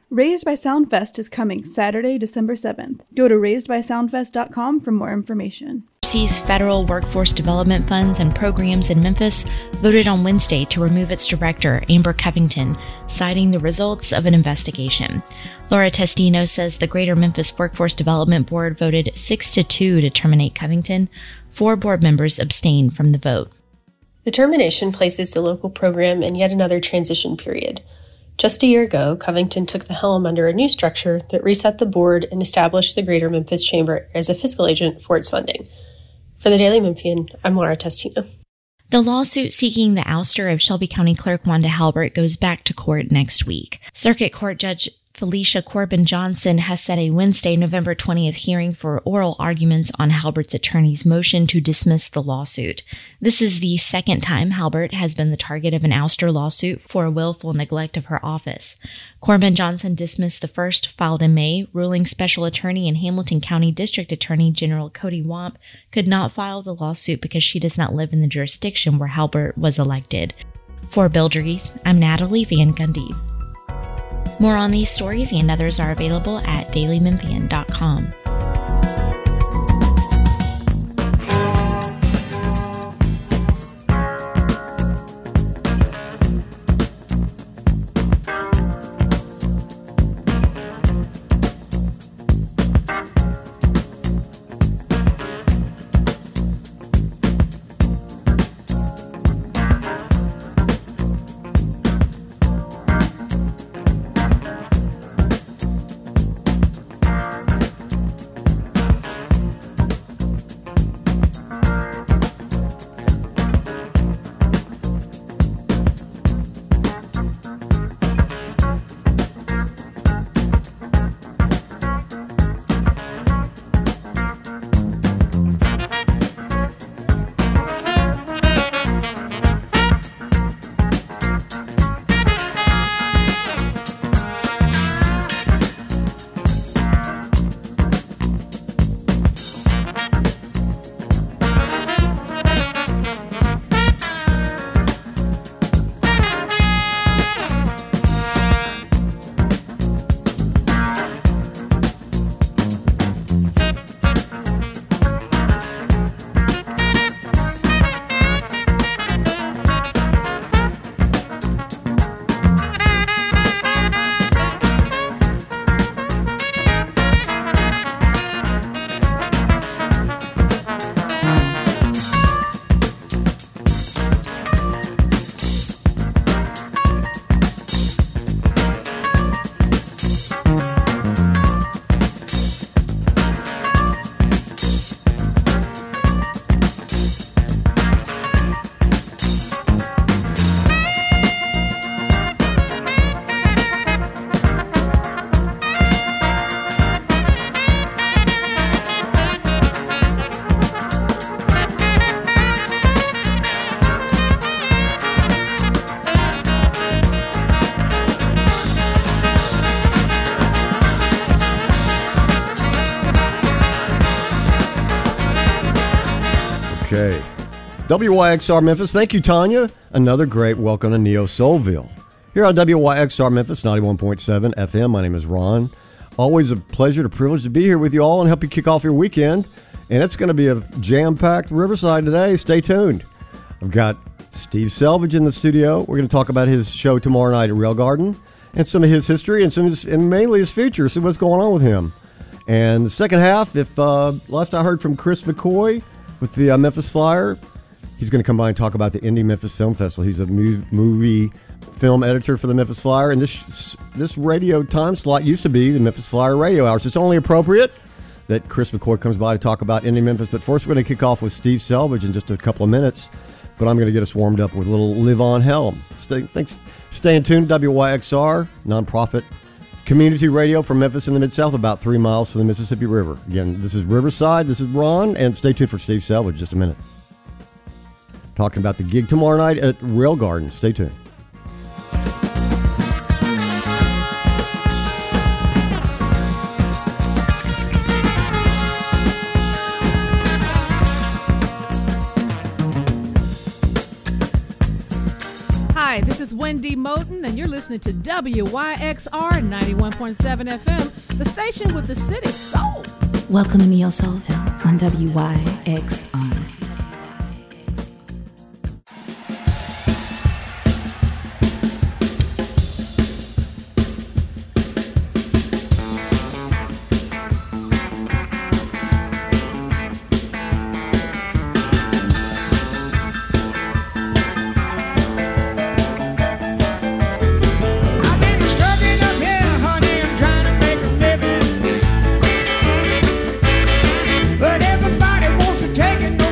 Raised by Soundfest is coming Saturday, December 7th. Go to raisedbysoundfest.com for more information. University's federal workforce development funds and programs in Memphis voted on Wednesday to remove its director, Amber Covington, citing the results of an investigation. Laura Testino says the Greater Memphis Workforce Development Board voted 6-2 to terminate Covington. 4 board members abstained from the vote. The termination places the local program in yet another transition period. Just a year ago, Covington took the helm under a new structure that reset the board and established the Greater Memphis Chamber as a fiscal agent for its funding. For the Daily Memphian, I'm Laura Testino. The lawsuit seeking the ouster of Shelby County Clerk Wanda Halbert goes back to court next week. Circuit Court Judge Felicia Corbin Johnson has set a Wednesday, November 20th hearing for oral arguments on Halbert's attorney's motion to dismiss the lawsuit. This is the second time Halbert has been the target of an ouster lawsuit for a willful neglect of her office. Corbin Johnson dismissed the first, filed in May, ruling Special Attorney and Hamilton County District Attorney General Cody Wamp could not file the lawsuit because she does not live in the jurisdiction where Halbert was elected. For Bill Dries, I'm Natalie Van Gundy. More on these stories and others are available at dailymemphian.com. Okay. WYXR Memphis. Thank you, Tanya. Another great welcome to Neo Soulville. Here on WYXR Memphis 91.7 FM, my name is Ron. Always a pleasure, a privilege to be here with you all and help you kick off your weekend. And it's going to be a jam-packed Riverside today. Stay tuned. I've got Steve Selvage in the studio. We're going to talk about his show tomorrow night at Rail Garden and some of his history and and mainly his future, see what's going on with him. And the second half, if last I heard from Chris McCoy with the Memphis Flyer, he's going to come by and talk about the Indie Memphis Film Festival. He's a movie film editor for the Memphis Flyer, and this radio time slot used to be the Memphis Flyer radio hours. It's only appropriate that Chris McCoy comes by to talk about Indie Memphis. But first, we're going to kick off with Steve Selvage in just a couple of minutes. But I'm going to get us warmed up with a little Live on Helm. Stay tuned to WYXR, nonprofit community radio from Memphis in the Mid-South, about 3 miles from the Mississippi River. Again, this is Riverside. This is Ron, and stay tuned for Steve Selvage just a minute. Talking about the gig tomorrow night at Rail Garden. Stay tuned. Hi, this is Wendy Wendy Moten, and you're listening to WYXR 91.7 FM, the station with the city soul. Welcome to Neo Soulville on WYXR. But everybody wants to take it.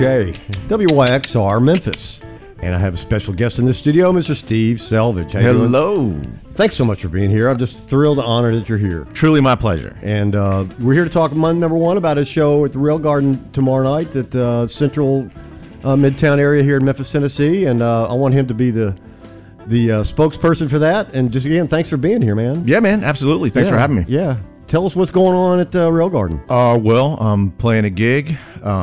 Okay, WYXR Memphis. And I have a special guest in the studio, Mr. Steve Selvage. How you doing? Hello. Thanks so much for being here. I'm just thrilled and honored that you're here. Truly my pleasure. And we're here to talk Monday number one about his show at the Rail Garden tomorrow night at Central Midtown area here in Memphis, Tennessee. And I want him to be the spokesperson for that. And just again, thanks for being here, man. Yeah, man. Absolutely. Thanks for having me. Yeah. Tell us what's going on at Rail Garden. Well, I'm playing a gig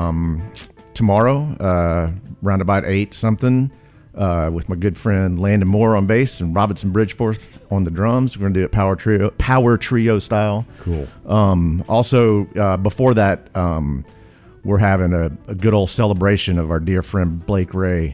tomorrow, around about 8 something, with my good friend Landon Moore on bass and Robinson Bridgeforth on the drums. We're going to do it power trio style. Cool. Also, before that, we're having a good old celebration of our dear friend Blake Ray.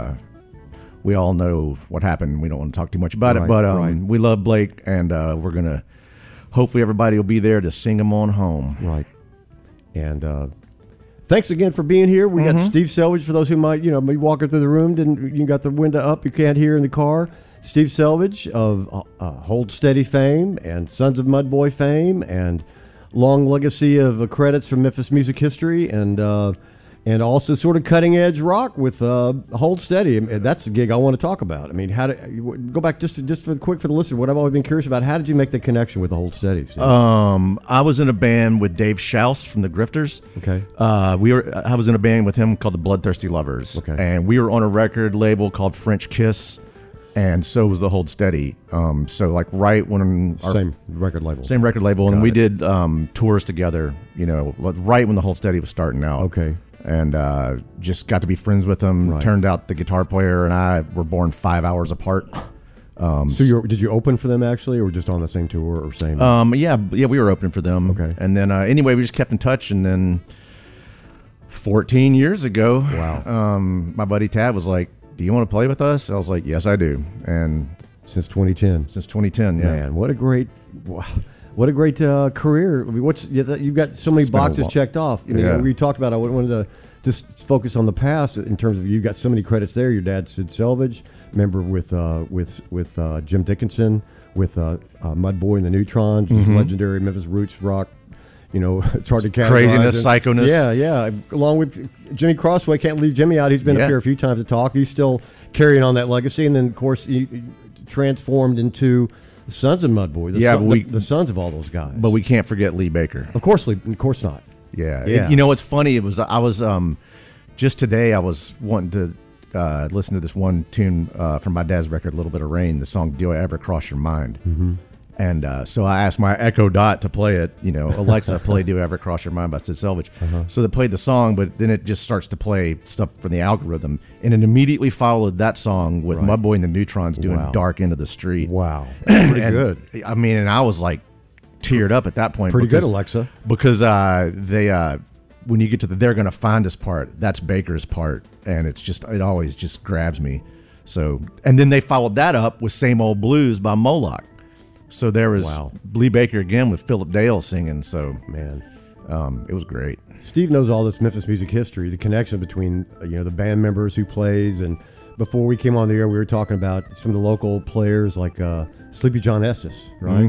We all know what happened. We don't want to talk too much about it, but we love Blake, and we're going to, hopefully everybody will be there to sing him on home. Right. And thanks again for being here. We got Steve Selvage, for those who might, be walking through the room, you got the window up, you can't hear in the car. Steve Selvage of Hold Steady fame and Sons of Mudboy fame and long legacy of credits from Memphis music history and also sort of cutting edge rock with Hold Steady. And that's the gig I want to talk about. I mean, how to go back just for the listener. What I've always been curious about: how did you make the connection with the Hold Steady? Steve? I was in a band with Dave Schaus from the Grifters. Okay. I was in a band with him called the Bloodthirsty Lovers. Okay. And we were on a record label called French Kiss, and so was the Hold Steady. So like right when same record label, and we did tours together. Right when the Hold Steady was starting out. Okay. And just got to be friends with him. Right. Turned out the guitar player and I were born 5 hours apart. So did you open for them actually, or just on the same tour or same? Yeah, we were opening for them. Okay. And then anyway, we just kept in touch. And then 14 years ago, wow, my buddy Tad was like, "Do you want to play with us?" I was like, "Yes, I do." And since 2010. Since 2010, yeah. Man, what a great career. I mean, you've got so many boxes checked off. I mean, we talked about, I wanted to just focus on the past in terms of, you got so many credits there. Your dad, Sid Selvage, member with Jim Dickinson, with Mudboy and the Neutrons, just legendary Memphis roots rock. It's hard to categorize. Craziness, psychoness. Yeah. Along with Jimmy Crossway, can't leave Jimmy out. He's been up here a few times to talk. He's still carrying on that legacy. And then, of course, he transformed into the Sons of Mudboy, the sons of all those guys. But we can't forget Lee Baker. Of course not. Yeah. What's funny? I was just today. I was wanting to listen to this one tune from my dad's record, "A Little Bit of Rain," the song "Do I Ever Cross Your Mind." Mm-hmm. And so I asked my Echo Dot to play it. Alexa, play "Do I Ever Cross Your Mind" by Sid Selvage. So they played the song, but then it just starts to play stuff from the algorithm, and it immediately followed that song with Mudboy and the Neutrons doing "Dark End of the Street." Wow, pretty good. I mean, and I was like teared up at that point. Pretty good, Alexa. Because they when you get to the "They're Gonna Find Us" part, that's Baker's part, and it always just grabs me. So, and then they followed that up with "Same Old Blues" by Moloch. So there was Lee Baker again with Philip Dale singing. So man, it was great. Steve knows all this Memphis music history, the connection between the band members who plays, and before we came on the air, we were talking about some of the local players like Sleepy John Estes, right?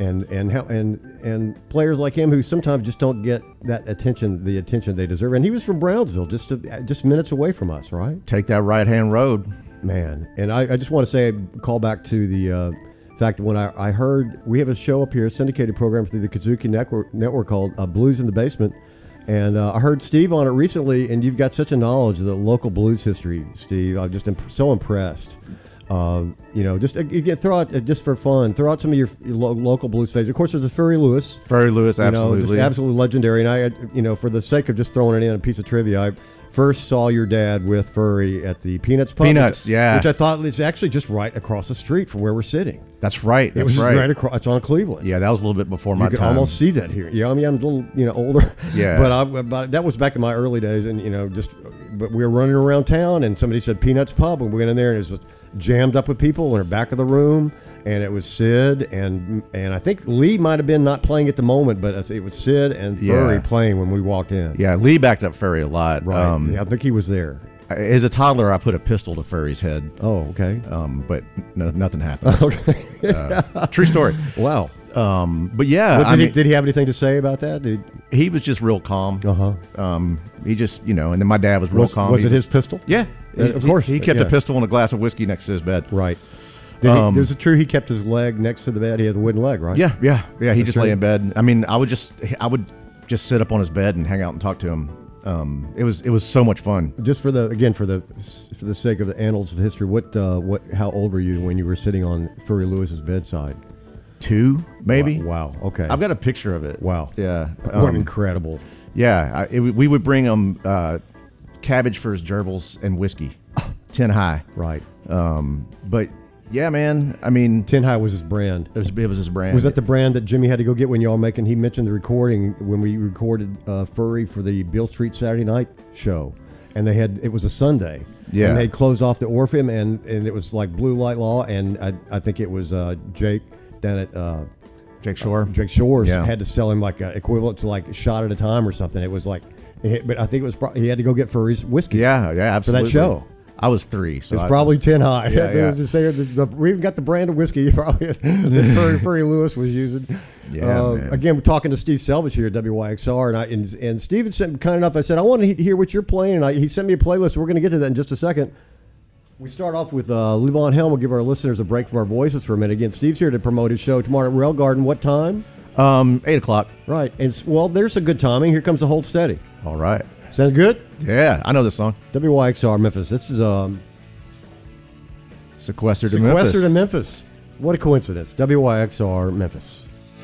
Mm-hmm. And players like him who sometimes just don't get the attention they deserve. And he was from Brownsville, just minutes away from us, right? Take that right-hand road, man. And I just want to say, call back to the fact that when I heard, we have a show up here, a syndicated program through the Kazuki Network called Blues in the Basement, and I heard Steve on it recently, and you've got such a knowledge of the local blues history, Steve. I'm just so impressed. Just again, throw out just for fun, throw out some of your local blues favorites. Of course, there's a Furry Lewis, absolutely, just absolutely legendary. And I, for the sake of just throwing it in, a piece of trivia, I first saw your dad with Furry at the Peanuts Pub. Which I thought is actually just right across the street from where we're sitting. That's right. It was right across. It's on Cleveland. Yeah, that was a little bit before my time. You can almost see that here. Yeah, I mean, I'm a little, older. Yeah. But that was back in my early days, and but we were running around town, and somebody said Peanuts Pub, and we went in there, and it was jammed up with people in the back of the room, and it was Sid and I think Lee might have been not playing at the moment, but it was Sid and Furry playing when we walked in. Yeah, Lee backed up Furry a lot. Right. I think he was there. As a toddler, I put a pistol to Furry's head. Oh, okay. But nothing happened. Okay. True story. Wow. But yeah, did he have anything to say about that? He was just real calm. He just, and then my dad was real calm. Was it his pistol? Yeah, of course. He kept a pistol and a glass of whiskey next to his bed. Right. Is it true he kept his leg next to the bed? He had a wooden leg, right? Yeah. He just lay in bed. I mean, I would just sit up on his bed and hang out and talk to him. It was so much fun. Just for the sake of the annals of history, how old were you when you were sitting on Furry Lewis's bedside? 2, maybe. Wow. Okay. I've got a picture of it. Wow. Yeah. What incredible. Yeah. We would bring him cabbage for his gerbils and whiskey, 10 High. Right. But yeah, man. I mean, 10 High was his brand. It was his brand. Was that the brand that Jimmy had to go get when y'all were making? He mentioned the recording when we recorded Furry for the Beale Street Saturday night show, and it was a Sunday. Yeah. And they closed off the Orpheum, and it was like Blue Light Law, and I think it was Jake down at Jake Shore. Jake Shores had to sell him like equivalent to like a shot at a time or something. It was like, but I think it was he had to go get Furry's whiskey. Yeah, absolutely. For that show. I was 3, so it's probably 10 High. Yeah. Just say we even got the brand of whiskey probably that Furry Lewis was using. Yeah, again, we're talking to Steve Selvage here at WYXR, and Steve had sent kind enough. I said I want to hear what you're playing, and he sent me a playlist. We're going to get to that in just a second. We start off with Levon Helm. We'll give our listeners a break from our voices for a minute. Again, Steve's here to promote his show tomorrow at Rail Garden. What time? 8 o'clock. Right. And there's a good timing. Here comes the Hold Steady. All right. Sounds good? Yeah, I know this song. WYXR Memphis. This is Sequestered to Memphis. Sequestered to Memphis. What a coincidence. WYXR Memphis.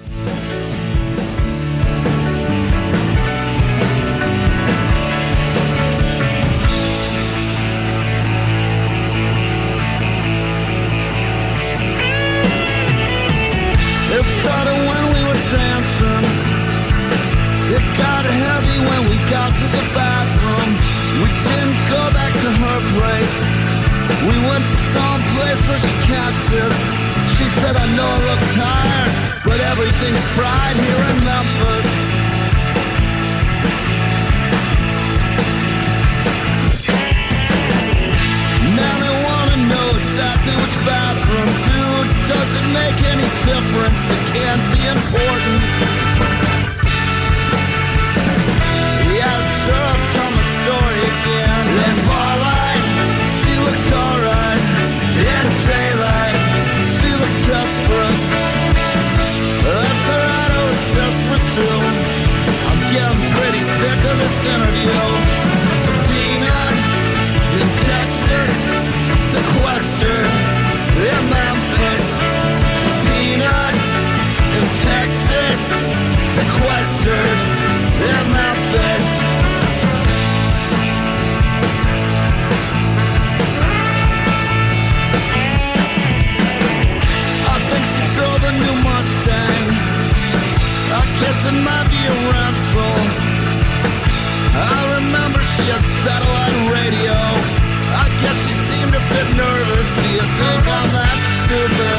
It started when we were dancing. It got heavy when we got to the bathroom. We didn't go back to her place. We went to some place where she catches. She said, I know I look tired, but everything's fried here in Memphis. Now they want to know exactly which bathroom. Dude, does it make any difference? It can't be important. Yeah, sure, I'll tell my story again. In Barlight, she looked alright. In daylight, she looked desperate. That's alright, I was desperate too. I'm getting pretty sick of this interview. Subpoenaed in Texas, sequestered in Memphis. Subpoenaed in Texas, sequestered in Memphis. I think she drove a new Mustang. I guess it might be a rental. I remember she had satellite radio. I guess she seemed a bit nervous. Do you think I'm that stupid?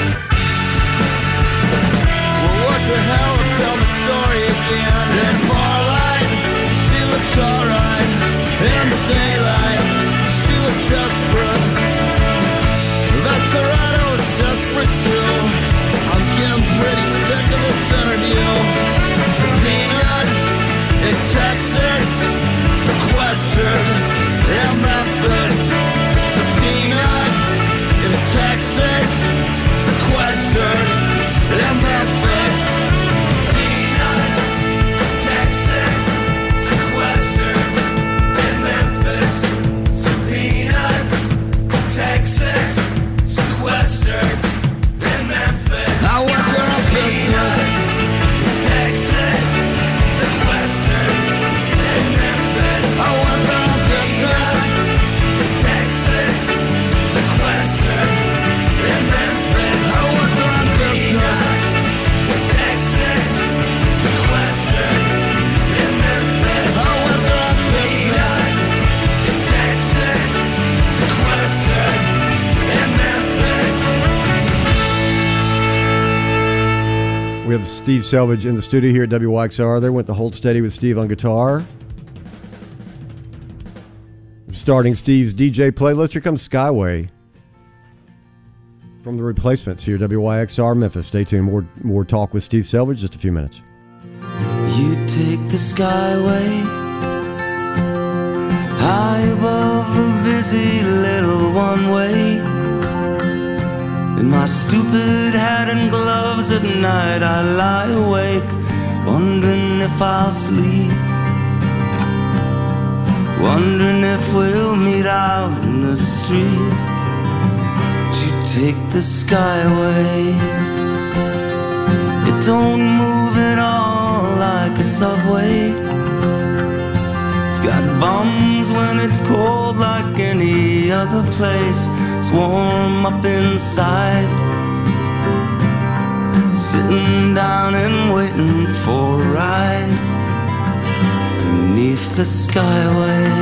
Well, what the hell? Tell my story again. In Barlight, she looked alright. In daylight, she looked desperate. That's alright, I was desperate too. I'm getting pretty sick of this interview. Subpoenaed in Texas, sequestered in Memphis. Subpoenaed in Texas, sequestered in Memphis. Subpoenaed in Texas, sequestered in Memphis. Subpoenaed in Texas, sequestered in Memphis. I went there on business. Texas, sequestered in Memphis. I went there on business. Texas, sequestered in Memphis. I went there on business. Texas, sequestered in Memphis. I went there on business. Texas, sequestered in Memphis. We have Steve Selvage in the studio here at WYXR. There went the Hold Steady with Steve on guitar. Starting Steve's DJ playlist, here comes Skyway from The Replacements here at WYXR Memphis. Stay tuned. More talk with Steve Selvage, just a few minutes. You take the skyway high above the busy little one-way. In my stupid hat and gloves at night I lie awake, wondering if I'll sleep, wondering if we'll meet out in the street. You take the skyway. It don't move at all like a subway. It's got bums when it's cold like any other place. It's warm up inside, sitting down and waiting for a ride beneath the skyway.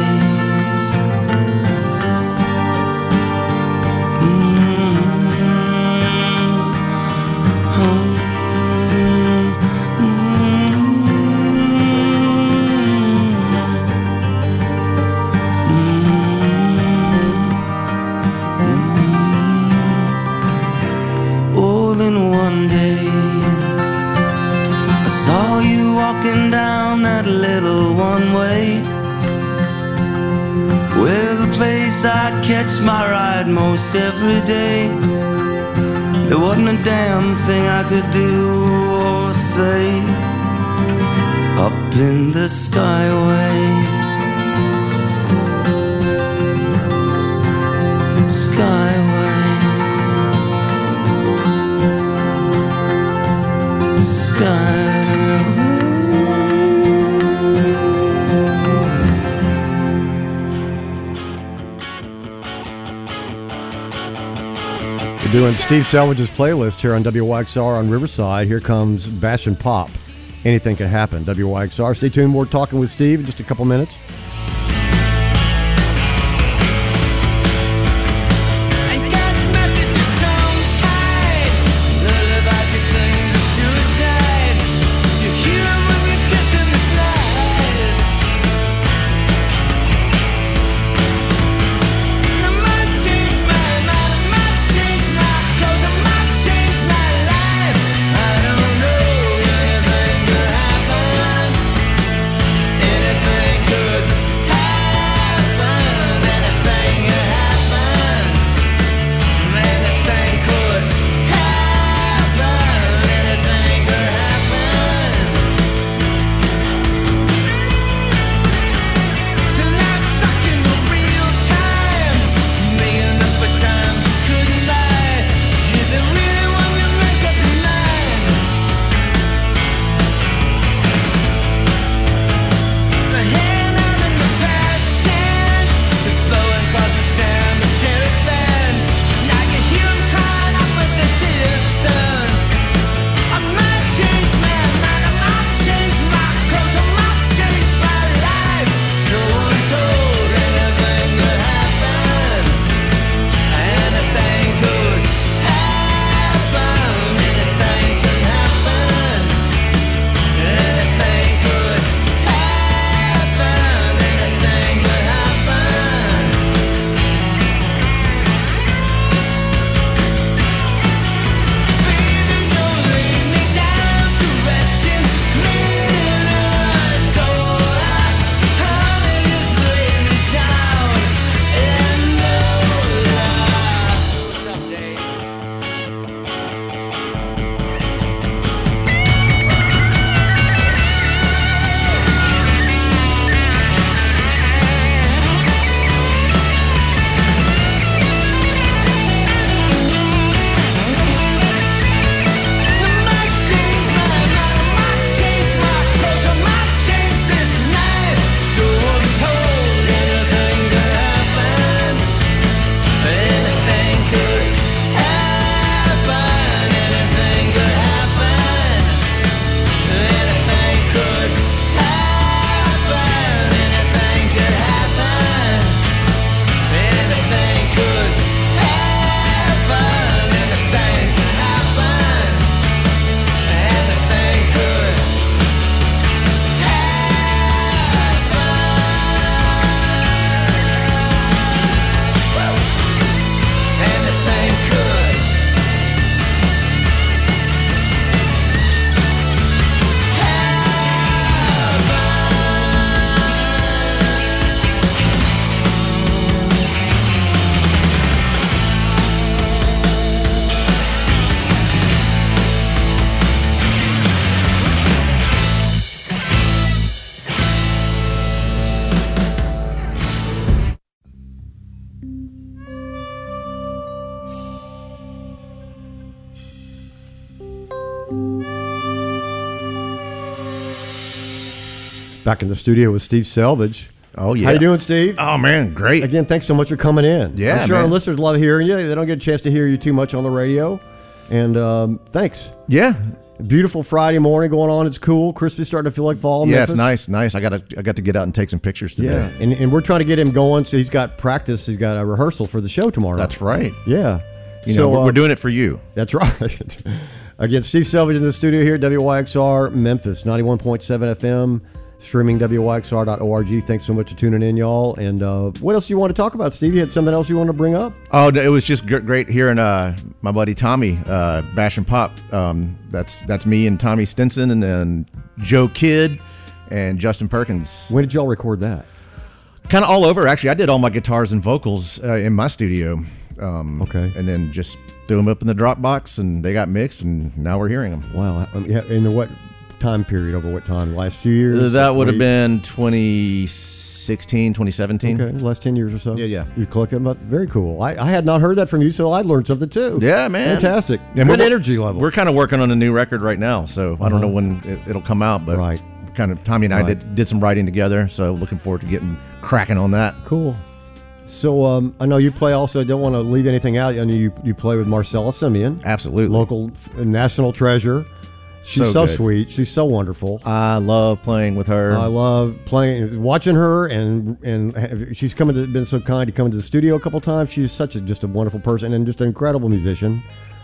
Down that little one-way, where the place I catch my ride most every day. There wasn't a damn thing I could do or say up in the skyway. Skyway, skyway. Doing Steve Selvidge's playlist here on WYXR on Riverside. Here comes Bash and Pop. Anything can happen. WYXR. Stay tuned. More talking with Steve in just a couple minutes. Could Back in the studio with Steve Selvage. Oh, yeah. How you doing, Steve? Oh, man, great. Again, thanks so much for coming in. Yeah, I'm sure man. our listeners love hearing you. They don't get a chance to hear you too much on the radio. And thanks. Yeah. Beautiful Friday morning going on. It's cool. Crispy's starting to feel like fall in Yeah, Memphis. it's nice. I got to get out and take some pictures today. Yeah, and we're trying to get him going. So he's got practice. He's got a rehearsal for the show tomorrow. That's right. Yeah. You know, we're doing it for you. That's right. Again, Steve Selvage in the studio here, WYXR Memphis, 91.7 FM, streaming WYXR.org. Thanks so much for tuning in, y'all. And what else do you want to talk about, Steve? You had something else you want to bring up? Oh, it was just great hearing my buddy Tommy bash and pop. That's me and Tommy Stinson and then Joe Kidd and Justin Perkins. When did y'all record that? Kind of all over, actually. I did all my guitars and vocals in my studio. Okay. And then just threw them up in the Dropbox, and they got mixed, and now we're hearing them. Wow. In what time period? Over what time? Last few years? That would have been 2016, 2017. Okay, last 10 years or so. Yeah. You collected them up. Very cool. I had not heard that from you, so I learned something too. Yeah, man. Fantastic. And Good energy level. We're kind of working on a new record right now, so I don't know when it'll come out, but Right. kind of Tommy and I Right. did some writing together, so looking forward to getting cracking on that. Cool. So I know you play also. I don't want to leave anything out. I know you play with Marcella Simeon, Absolutely. local national treasure. She's so good. sweet. She's so wonderful. I love playing with her. I love watching her, and she's been so kind to come to the studio a couple times. She's just a wonderful person and just an incredible musician.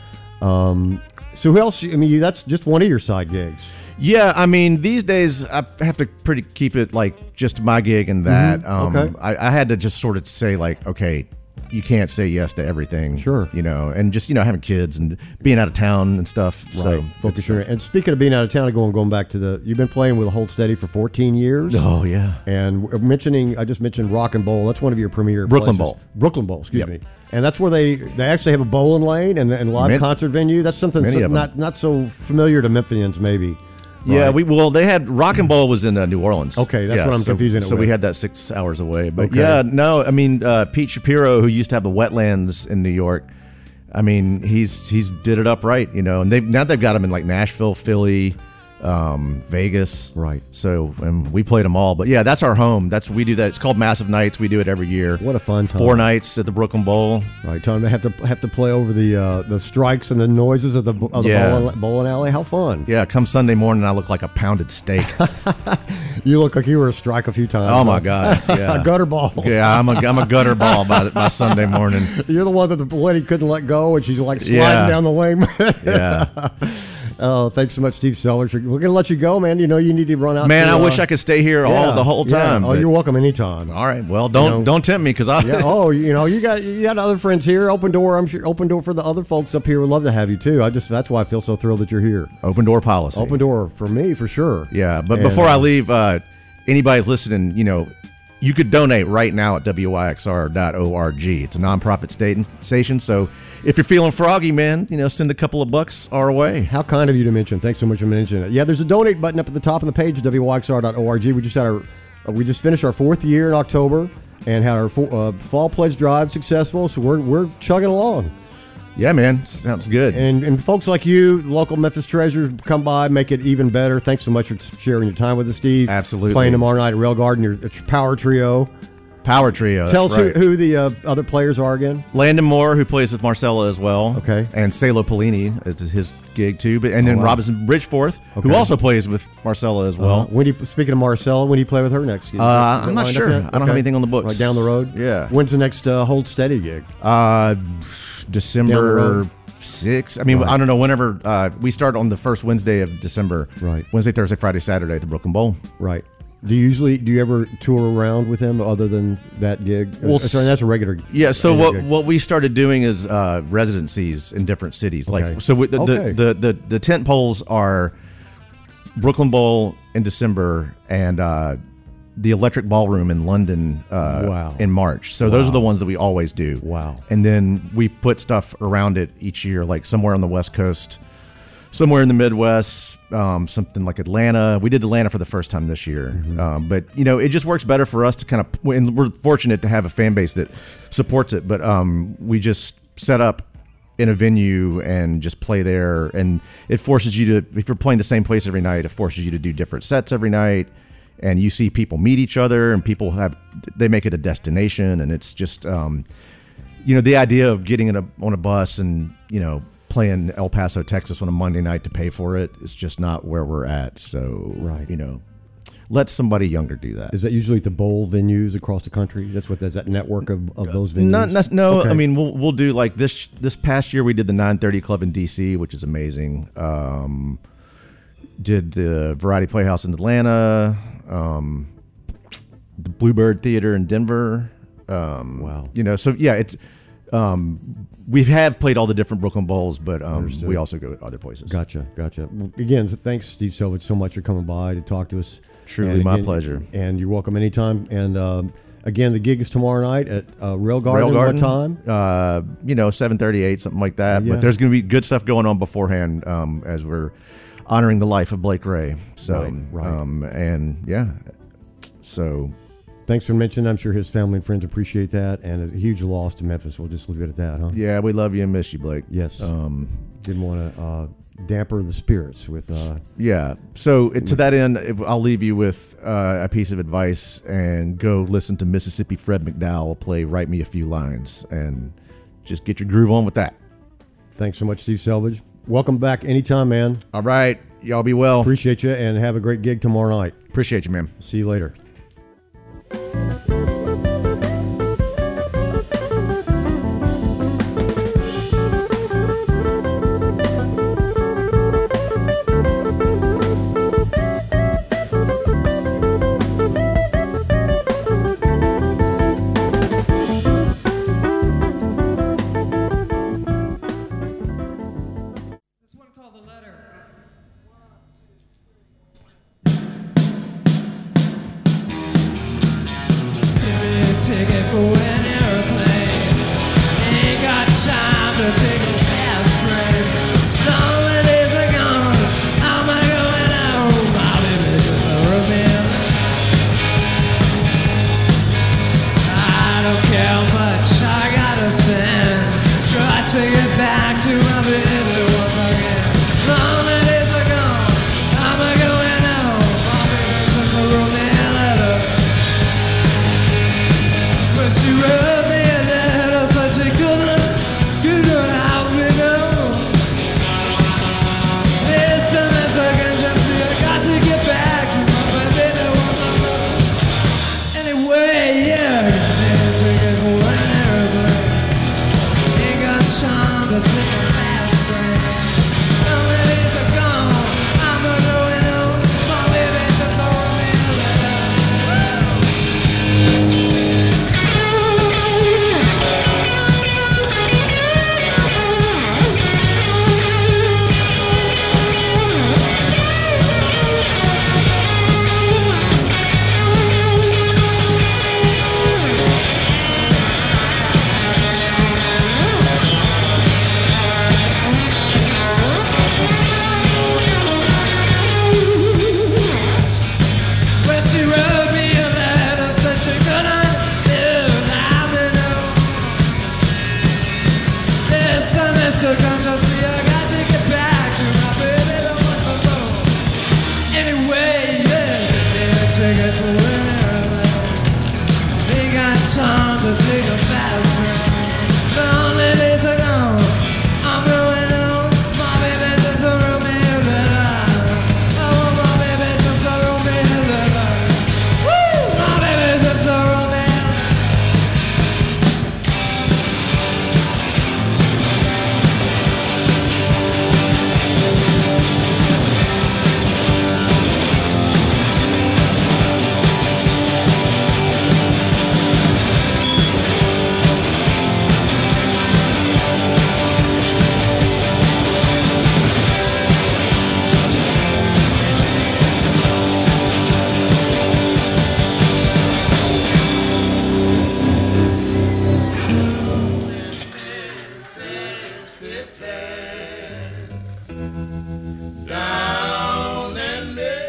So who else? I mean, that's just one of your side gigs. Yeah, I mean, these days I have to keep it like just my gig and that. Okay. I had to just sort of say like, okay, you can't say yes to everything. Sure. You know, and just, having kids and being out of town and stuff. So Right. Focus your. And speaking of being out of town and going back to you've been playing with Hold Steady for 14 years. Oh, yeah. And I just mentioned Rock and Bowl. That's one of your premier Brooklyn places. Bowl. Brooklyn Bowl, excuse Yep. me. And that's where they actually have a bowling lane and live concert venue. That's something Many of them. not so familiar to Memphians, maybe. Yeah, Right. they had Rock and Bowl was in New Orleans. Okay, that's what I'm confusing it So we with. had that 6 hours away. But Okay. yeah, no, I mean Pete Shapiro, who used to have the Wetlands in New York, I mean he's did it up right, and they've got him in like Nashville, Philly, Vegas. Right. So and we played them all. But yeah, that's our home. We do that. It's called Massive Nights. We do it every year. What a fun time. 4 nights at the Brooklyn Bowl. Right, Tom. They have to play over the strikes and the noises of the Yeah. bowling alley. How fun! Yeah, come Sunday morning, I look like a pounded steak. You look like you were a strike a few times. Oh my God! Yeah. A gutter ball. Yeah, I'm a gutter ball by Sunday morning. You're the one that the lady couldn't let go, and she's like sliding Yeah. down the lane. Yeah. Oh, thanks so much, Steve Sellers. We're going to let you go, man. You need to run out. Man, to, I wish I could stay here the whole time. Yeah. Oh, but- you're welcome anytime. All right. Well, don't tempt me because I. Yeah. Oh, you got other friends here. Open door. I'm sure. Open door for the other folks up here. Would love to have you too. That's why I feel so thrilled that you're here. Open door policy. Open door for me for sure. Yeah, but And, before I leave, anybody's listening, you could donate right now at wyxr.org. It's a nonprofit station, so if you're feeling froggy, man, send a couple of bucks our way. How kind of you to mention. Thanks so much for mentioning it. Yeah, there's a donate button up at the top of the page at wyxr.org. We just finished our 4th year in October and had our fall pledge drive successful. So we're chugging along. Yeah, man, sounds good. And folks like you, local Memphis treasures, come by, make it even better. Thanks so much for sharing your time with us, Steve. Absolutely. Playing tomorrow night at Rail Garden, your power trio. Power trio. Tell that's us right. who the other players are again. Landon Moore, who plays with Marcella as well. Okay. And Salo Polini is his gig too. And then wow. Robinson Bridgeforth, Okay. who also plays with Marcella as well. Speaking of Marcella, when do you play with her next? I'm not sure. I don't have anything on the books. Right down the road? Yeah. When's the next Hold Steady gig? December road. 6th. I mean, Right. I don't know. Whenever we start on the first Wednesday of December. Right. Wednesday, Thursday, Friday, Saturday at the Brooklyn Bowl. Right. Do you ever tour around with him other than that gig? Well, Sorry, that's a regular. Yeah. So regular gig. what we started doing is residencies in different cities. Okay. Like so, the tent poles are Brooklyn Bowl in December and the Electric Ballroom in London Wow. in March. So those are the ones that we always do. Wow. And then we put stuff around it each year, like somewhere on the West Coast, somewhere in the Midwest, something like Atlanta. We did Atlanta for the first time this year. But, it just works better for us to kind of, and we're fortunate to have a fan base that supports it. But we just set up in a venue and just play there. And it forces you to, if you're playing the same place every night, it forces you to do different sets every night. And you see people meet each other, and they make it a destination. And it's just, the idea of getting on a bus and, playing El Paso, Texas on a Monday night to pay for it is just not where we're at. So, right. Let somebody younger do that. Is that usually at the bowl venues across the country? That's that network of those venues? No. Okay. I mean, we'll do like this past year we did the 930 Club in DC, which is amazing. Did the Variety Playhouse in Atlanta, the Bluebird Theater in Denver. Wow. So yeah, it's we have played all the different Brooklyn Bowls, but we also go to other places. Gotcha. Well, again, thanks, Steve Selvage, so much for coming by to talk to us. Truly my pleasure. And you're welcome anytime. And again, the gig is tomorrow night at Rail Garden. What time? 7:38, something like that. Yeah. But there's going to be good stuff going on beforehand as we're honoring the life of Blake Ray. So, right. And yeah, so. Thanks for mentioning. I'm sure his family and friends appreciate that, and a huge loss to Memphis. We'll just leave it at that, huh? Yeah, we love you and miss you, Blake. Yes. Didn't want to damper the spirits with. Yeah. So to that end, I'll leave you with a piece of advice, and go listen to Mississippi Fred McDowell play "Write Me a Few Lines," and just get your groove on with that. Thanks so much, Steve Selvage. Welcome back anytime, man. All right, y'all be well. Appreciate you, and have a great gig tomorrow night. Appreciate you, man. See you later.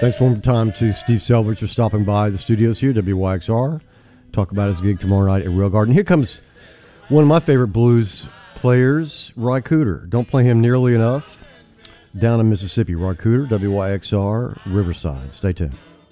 Thanks one more time to Steve Selvage for stopping by the studios here, WYXR. Talk about his gig tomorrow night at Rail Garden. Here comes one of my favorite blues players, Ry Cooder. Don't play him nearly enough. Down in Mississippi, Ry Cooder, WYXR, Riverside. Stay tuned.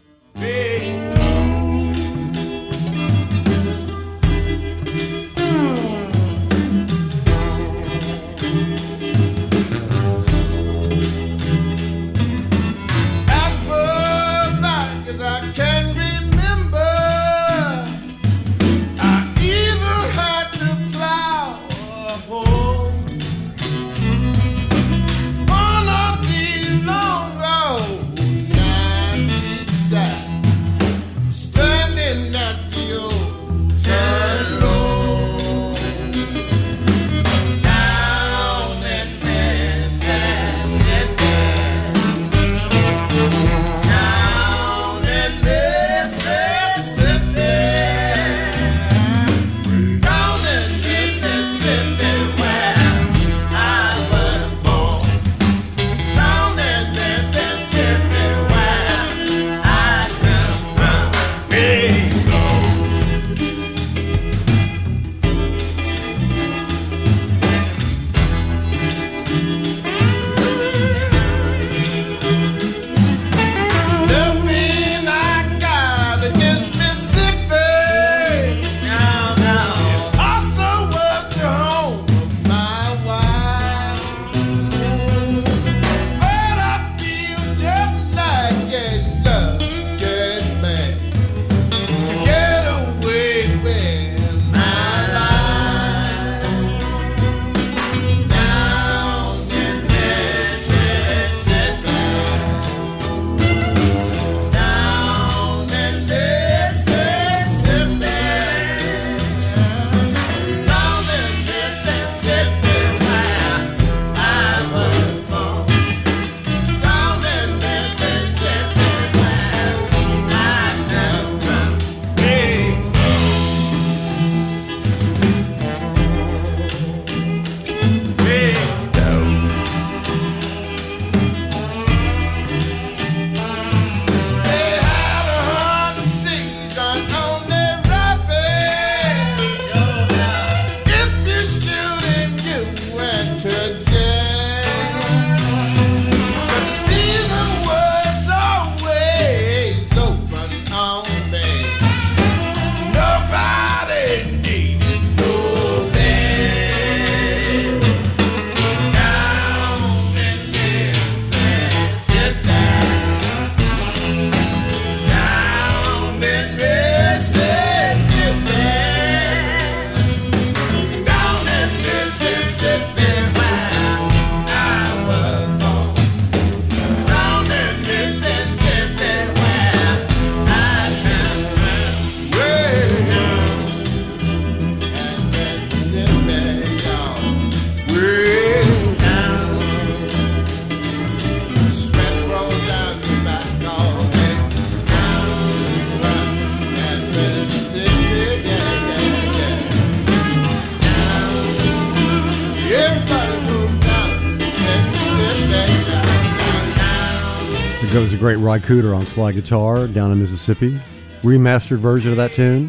That was a great Ry Cooder on slide guitar down in Mississippi. Remastered version of that tune.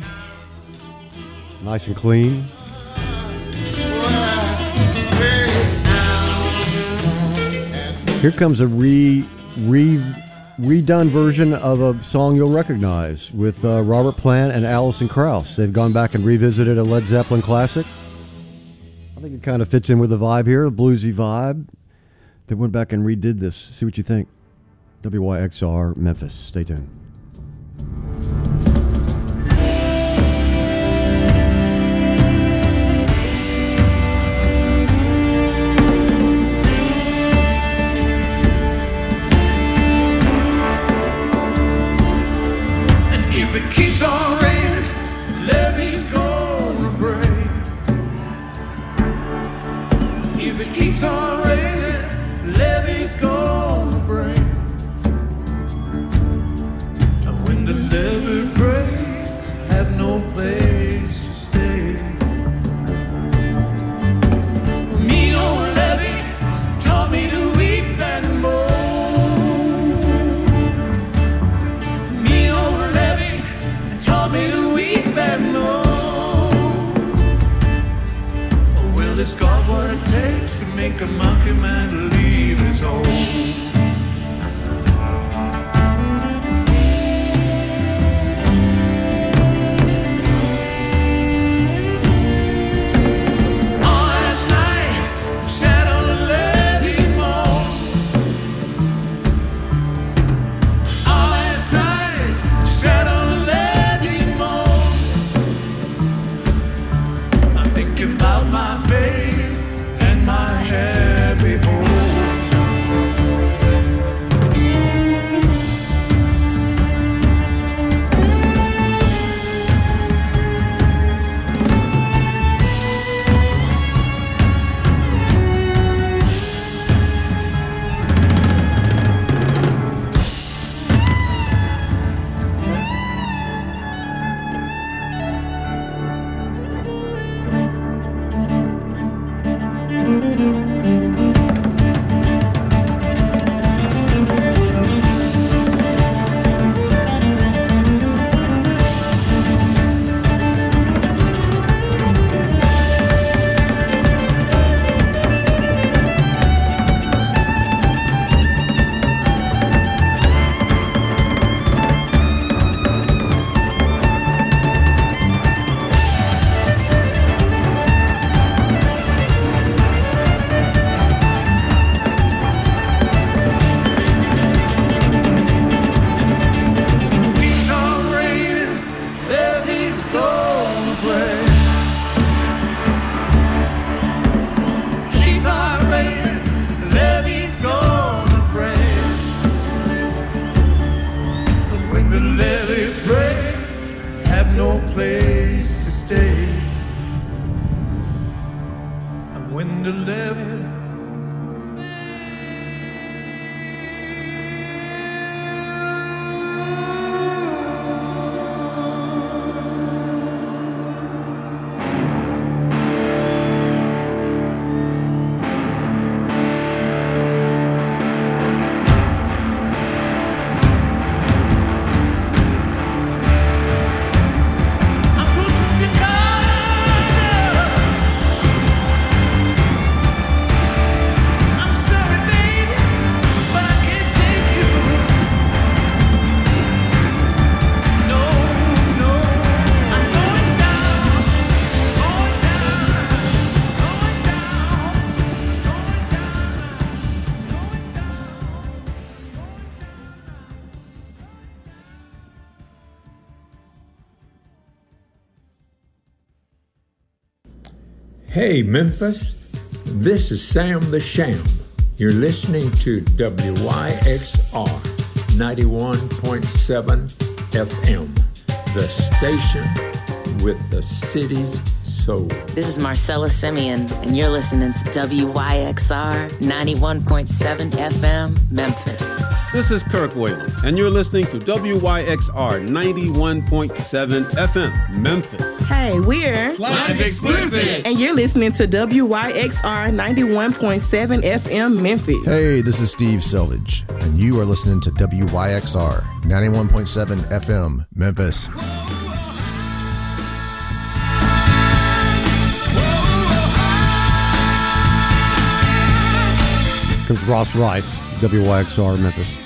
Nice and clean. Here comes a redone version of a song you'll recognize with Robert Plant and Alison Krauss. They've gone back and revisited a Led Zeppelin classic. I think it kind of fits in with the vibe here, a bluesy vibe. They went back and redid this. See what you think. WYXR Memphis. Stay tuned. And if it keeps on raining, levee's gonna break. If it keeps on raining, levee's gonna break. The levee breaks, have no place to stay. Mean old levee taught me to weep and moan. Well, it's got what it takes to make a monkey man leave his home. Hey Memphis, this is Sam the Sham. You're listening to WYXR 91.7 FM, the station with the city's soul. This is Marcella Simeon, and you're listening to WYXR 91.7 FM, Memphis. This is Kirk Whalen, and you're listening to WYXR 91.7 FM, Memphis. Hey, we're Live Explicit, and you're listening to WYXR 91.7 FM, Memphis. Hey, this is Steve Selvage, and you are listening to WYXR 91.7 FM, Memphis. Comes Ross Rice, WYXR Memphis.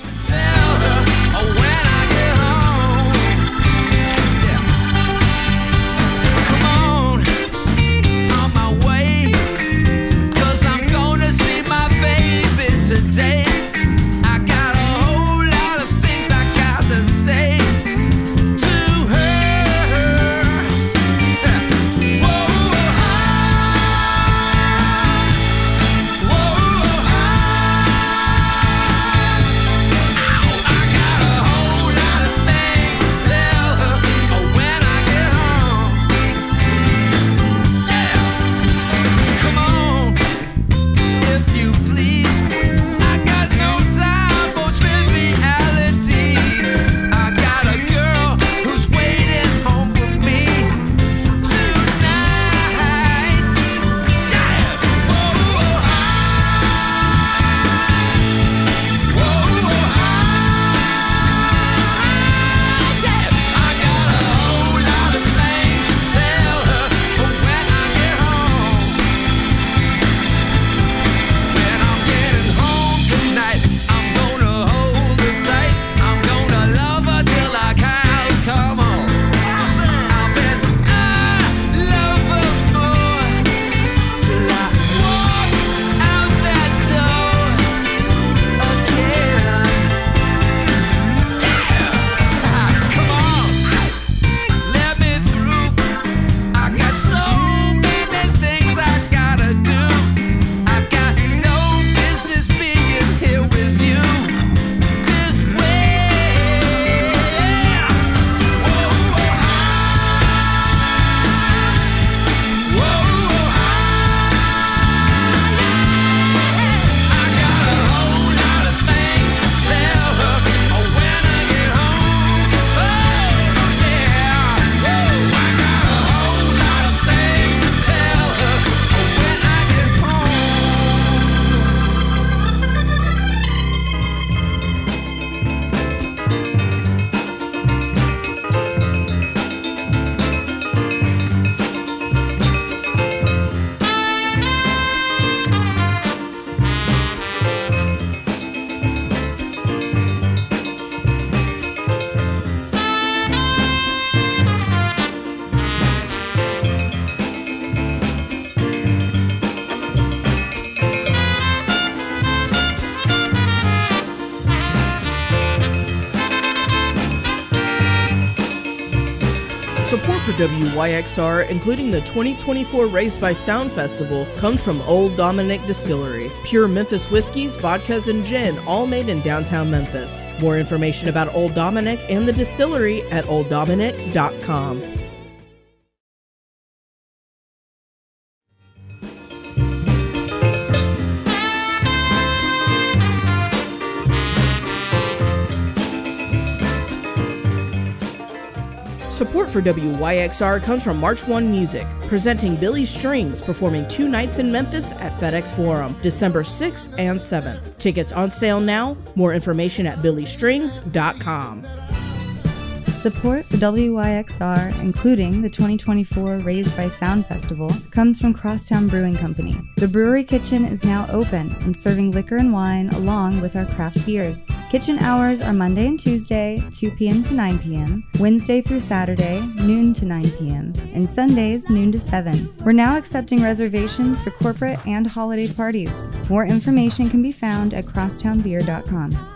Today, I got a whole lot of things I got to say to her. Whoa, whoa, for WYXR, including the 2024 Raised by Sound Festival, comes from Old Dominick Distillery. Pure Memphis whiskeys, vodkas, and gin, all made in downtown Memphis. More information about Old Dominick and the distillery at olddominick.com. Support for WYXR comes from March 1 Music, presenting Billy Strings, performing 2 nights in Memphis at FedEx Forum, December 6th and 7th. Tickets on sale now. More information at billystrings.com. Support for WYXR, including the 2024 Raised by Sound Festival, comes from Crosstown Brewing Company. The brewery kitchen is now open and serving liquor and wine along with our craft beers. Kitchen hours are Monday and Tuesday, 2 p.m. to 9 p.m., Wednesday through Saturday, noon to 9 p.m., and Sundays, noon to 7. We're now accepting reservations for corporate and holiday parties. More information can be found at crosstownbeer.com.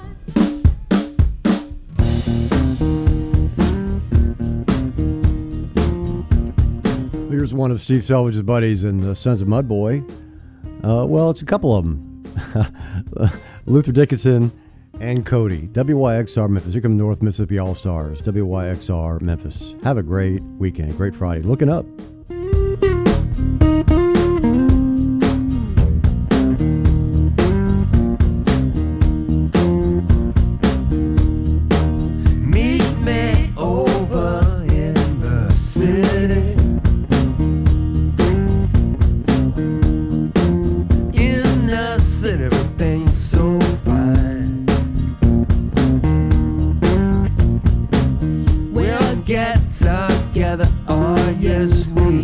Here's one of Steve Selvage's buddies in the Sons of Mudboy. Well, it's a couple of them. Luther Dickinson and Cody. WYXR Memphis. Here come North Mississippi All-Stars. WYXR Memphis. Have a great weekend. Great Friday. Looking up. Meet me over in the city. Everything's so fine. We'll get together, oh yes we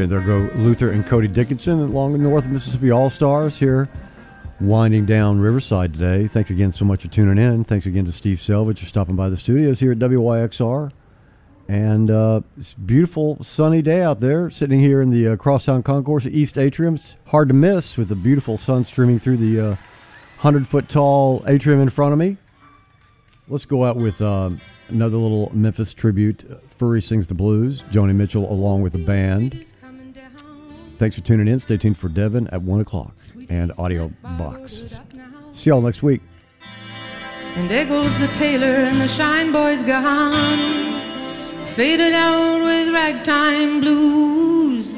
And there go Luther and Cody Dickinson along the North Mississippi All-Stars here, winding down Riverside today. Thanks again so much for tuning in. Thanks again to Steve Selvage for stopping by the studios here at WYXR. And it's a beautiful sunny day out there, sitting here in the Crosstown Concourse East Atrium. It's hard to miss with the beautiful sun streaming through the 100-foot tall atrium in front of me. Let's go out with another little Memphis tribute. Furry Sings the Blues, Joni Mitchell along with the band. Thanks for tuning in. Stay tuned for Devin at 1 o'clock and Audio Box. See y'all next week. And there goes the tailor and the shine boy's gone, faded out with ragtime blues.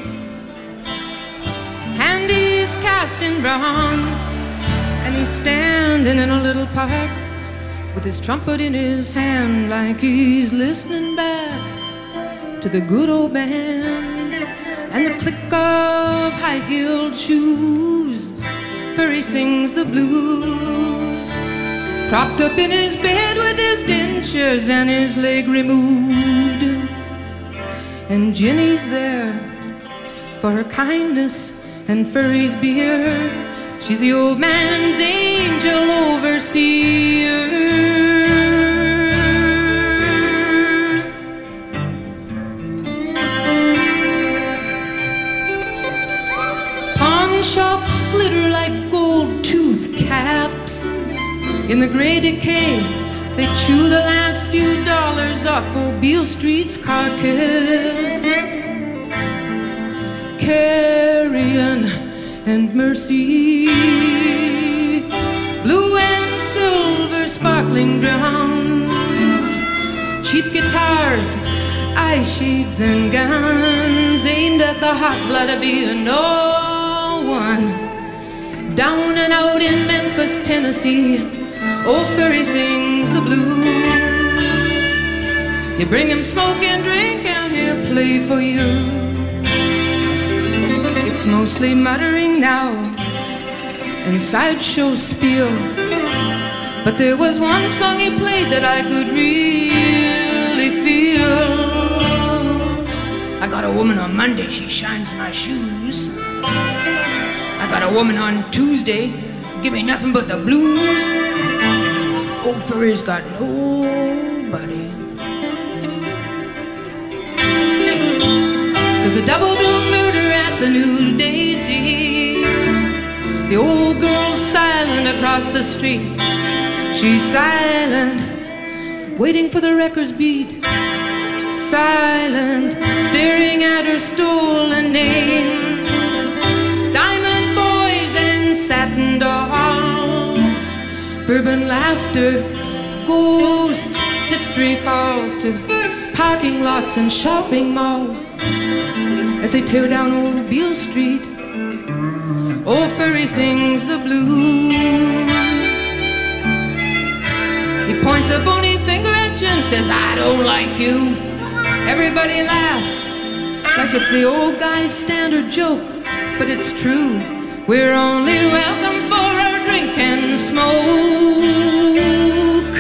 Handy's cast in bronze, and he's standing in a little park with his trumpet in his hand, like he's listening back to the good old bands and the click of high-heeled shoes. Furry sings the blues, propped up in his bed with his dentures and his leg removed. And Jenny's there for her kindness and Furry's beer. She's the old man's angel overseer. Pawn shops glitter like gold tooth caps. In the gray decay, they chew the last few dollars off old Beale Street's carcass. Carrion and Mercy, blue and silver sparkling drums, cheap guitars, eye shades and guns, aimed at the hot blood of being no one. Down and out in Memphis, Tennessee, old Furry sings the blues. You bring him smoke and drink and he'll play for you. It's mostly muttering now and sideshow spiel, but there was one song he played that I could really feel. I got a woman on Monday, she shines my shoes. I got a woman on Tuesday, give me nothing but the blues. Old Furry's got nobody. There's a double-bill murder at the New Daisy. The old girl's silent across the street. She's silent, waiting for the wrecker's beat. Silent, staring at her stolen name. Diamond boys and satin dolls, bourbon laughter, ghosts. History falls to parking lots and shopping malls as they tear down old Beale Street. Old Furry sings the blues. He points a bony finger at you and says, I don't like you. Everybody laughs like it's the old guy's standard joke, but it's true. We're only welcome for our drink and smoke.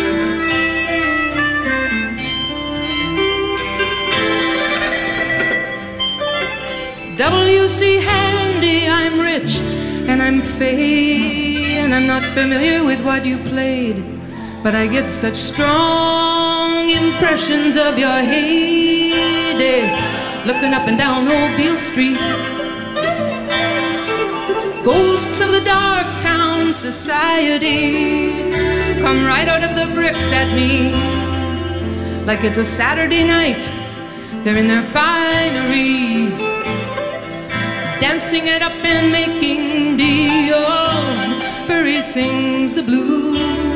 W.C. Handy, I'm rich and I'm fey, and I'm not familiar with what you played, but I get such strong impressions of your heyday, looking up and down old Beale Street. Ghosts of the dark town society come right out of the bricks at me, like it's a Saturday night. They're in their finery, dancing it up and making deals. Furry sings the blues.